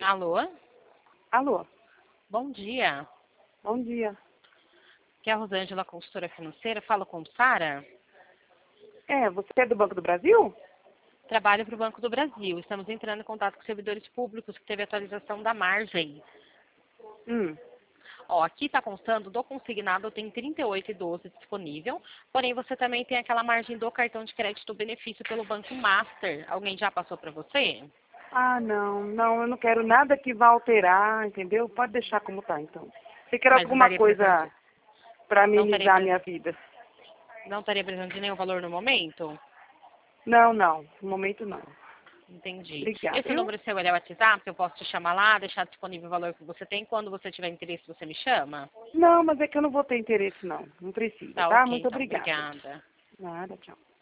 Alô? Alô, Bom dia. bom dia. Aqui é a Rosângela, consultora financeira. Falo com Sara. Você é do Banco do Brasil? Trabalho para o Banco do Brasil. Estamos entrando em contato com servidores públicos que teve atualização da margem. Hum. Ó, aqui está constando do consignado, tem 38,12 disponível. Porém, você também tem aquela margem do cartão de crédito benefício pelo Banco Master. Alguém já passou para você? Ah, não, eu não quero nada que vá alterar, entendeu? Pode deixar como tá, então. Você quer Mas não alguma estaria coisa presente, para não estaria, amenizar a minha vida? não estaria presente de nenhum valor no momento? Não, no momento não. Entendi. Obrigada, Esse viu? número seu ele é o WhatsApp? Eu posso te chamar lá, deixar disponível o valor que você tem. Quando você tiver interesse, você me chama? Não, mas é que eu não vou ter interesse, não. Não precisa, Tá tá? ok, Muito então. obrigada. Obrigada. Nada, tchau.